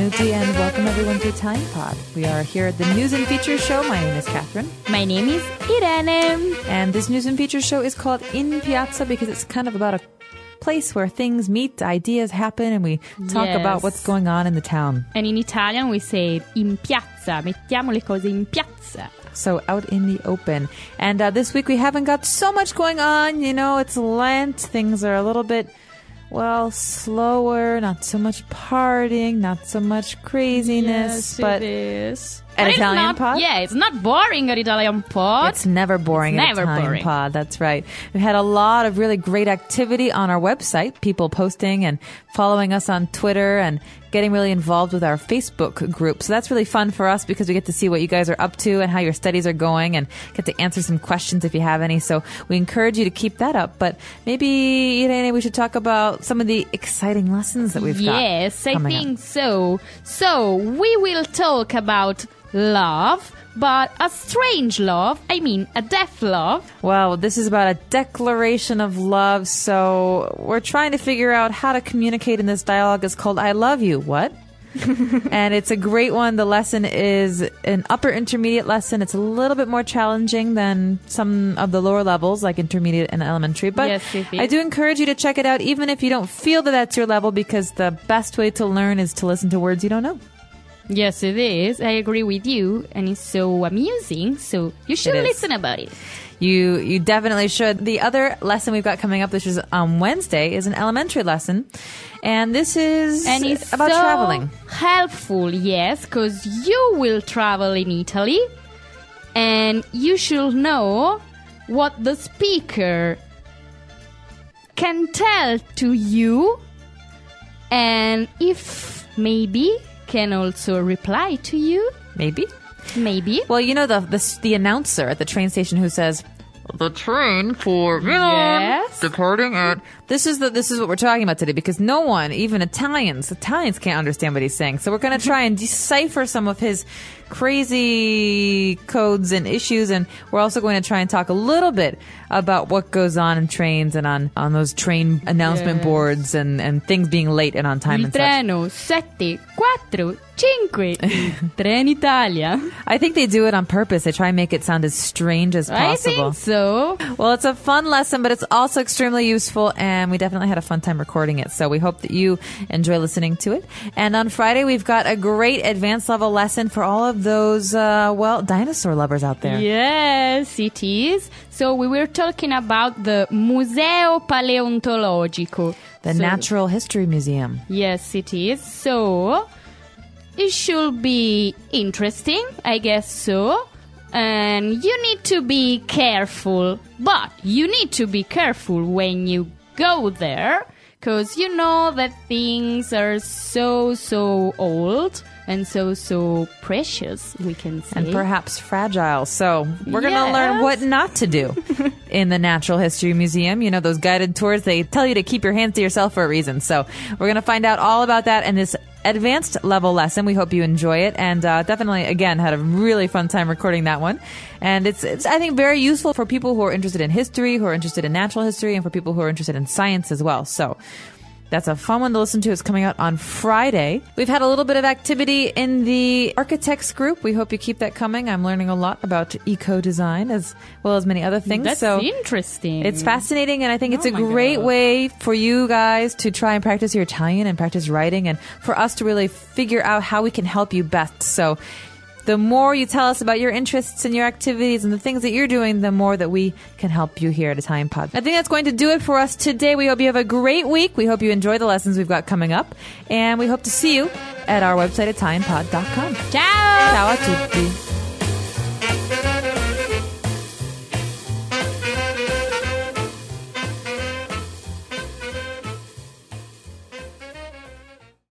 benvenuti, and welcome everyone to Time Pod. We are here at the News and Features Show. My name is Catherine. My name is Irene. And this News and Features Show is called In Piazza because it's kind of about a place where things meet, ideas happen, and we talk about what's going on in the town. And in Italian we say in piazza, mettiamo le cose in piazza. So out in the open. And this week we haven't got so much going on. You know, it's Lent. Things are a little bit, well, slower. Not so much partying, not so much craziness. Yes, but it is. At Italian Pod? Yeah, it's not boring at Italian Pod. It's never boring at Italian Pod. That's right. We've had a lot of really great activity on our website. People posting and following us on Twitter and getting really involved with our Facebook group. So that's really fun for us because we get to see what you guys are up to and how your studies are going and get to answer some questions if you have any. So we encourage you to keep that up. But maybe, Irene, we should talk about some of the exciting lessons that we've got. Yes, I think so. So we will talk about love, but a strange love. I mean, a deaf love. Well, this is about a declaration of love, so we're trying to figure out how to communicate in this dialogue. It's called I Love You. What? And it's a great one. The lesson is an upper intermediate lesson. It's a little bit more challenging than some of the lower levels, like intermediate and elementary. But yes, I do encourage you to check it out, even if you don't feel that that's your level, because the best way to learn is to listen to words you don't know. Yes, it is. I agree with you. And it's so amusing. So you should listen about it. You definitely should. The other lesson we've got coming up, which is on Wednesday, is an elementary lesson. And this is about traveling. Helpful, yes, because you will travel in Italy. And you should know what the speaker can tell to you. And if maybe can also reply to you. Maybe. Well, you know the announcer at the train station who says, "The train for Milan departing at." This is what we're talking about today because no one, even Italians can't understand what he's saying. So we're going to try and decipher some of his crazy codes and issues, and we're also going to try and talk a little bit about what goes on in trains and on those train announcement boards and things being late and on time. Il treno 745 Trenitalia. I think they do it on purpose. They try and make it sound as strange as possible. I think so. Well, it's a fun lesson, but it's also extremely useful, and we definitely had a fun time recording it. So we hope that you enjoy listening to it. And on Friday, we've got a great advanced level lesson for all of those, dinosaur lovers out there. Yes, it is. So we were talking about the Museo Paleontologico. The Natural History Museum. Yes, it is. So it should be interesting, I guess so. And you need to be careful. But you need to be careful when you go there. Because you know that things are so old and so precious, we can say. And perhaps fragile. So we're going to learn what not to do in the Natural History Museum. You know, those guided tours, they tell you to keep your hands to yourself for a reason. So we're going to find out all about that in this advanced level lesson. We hope you enjoy it, and definitely, again, had a really fun time recording that one. And it's I think very useful for people who are interested in history, who are interested in natural history, and for people who are interested in science as well. So that's a fun one to listen to. It's coming out on Friday. We've had a little bit of activity in the architects group. We hope you keep that coming. I'm learning a lot about eco-design as well as many other things. That's interesting. It's fascinating, and I think it's a great way for you guys to try and practice your Italian and practice writing, and for us to really figure out how we can help you best. So the more you tell us about your interests and your activities and the things that you're doing, the more that we can help you here at Italian Pod. I think that's going to do it for us today. We hope you have a great week. We hope you enjoy the lessons we've got coming up. And we hope to see you at our website, ItalianPod.com. Ciao! Ciao a tutti.